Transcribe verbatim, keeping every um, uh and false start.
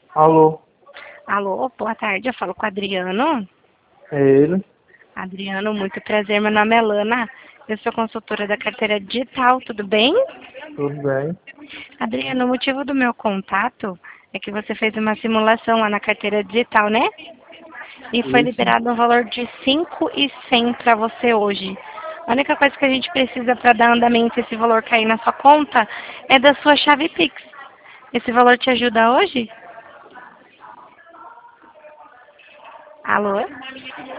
Alô, Alô, boa tarde, eu falo com o Adriano. é ele? Adriano, muito prazer, meu nome é Lana, eu sou consultora da carteira digital, tudo bem? Tudo bem? Adriano, o motivo do meu contato é que você fez uma simulação lá na carteira digital, né? E foi Isso. liberado um valor de cinco mil e cem para você hoje. A única coisa que a gente precisa para dar andamento e esse valor cair na sua conta é da sua chave Pix. Esse valor te ajuda hoje? Alô?